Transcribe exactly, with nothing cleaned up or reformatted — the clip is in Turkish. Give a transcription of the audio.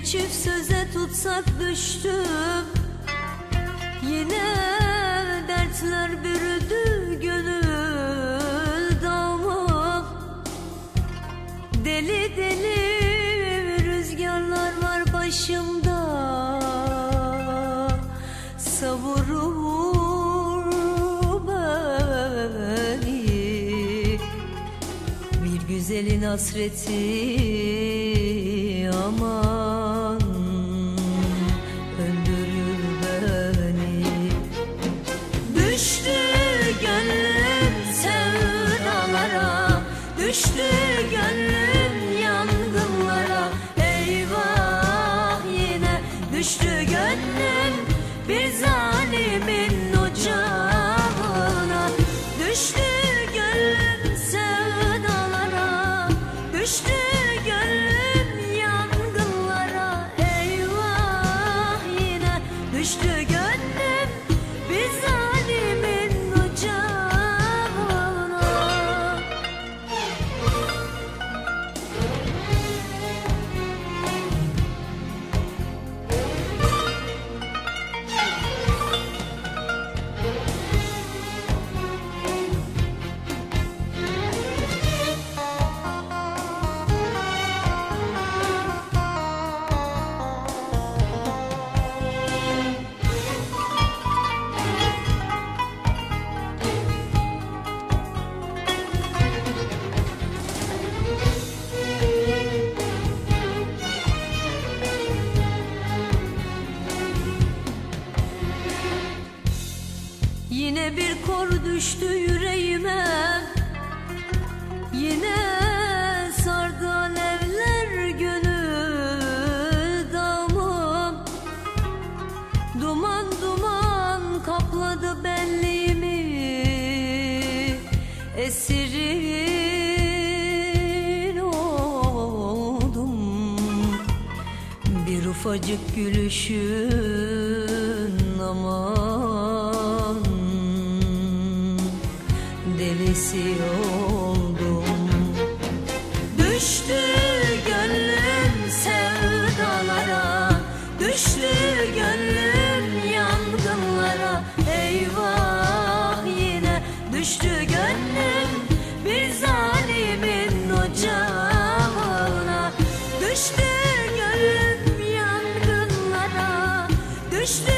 çift söze tutsak düştüm. Yine dertler bürüdü gönül dağımı. Deli deli rüzgarlar var başımda, savurur beni. Bir güzelin hasreti aman öldürür beni. Düştü gönlüm sevdalara, düştü gönlüm yangınlara. Eyvah yine düştü gönlüm bir zalimin ocağına. Düştü gönlüm sevdalara, düştü gönlüm yangınlara. Eyvah yine düştü gönlüm bir zalimin ocağına. Yine bir kor düştü yüreğime, yine sardı alevler gönül dağımı. Duman duman kapladı benliğimi, esirin oldum. Bir ufacık gülüşün aman delisi oldum. Düştü gönlüm sevdalara, düştü gönlüm yangınlara. Eyvah yine düştü gönlüm bir zalimin ocağına. Düştü gönlüm yangınlara, düştü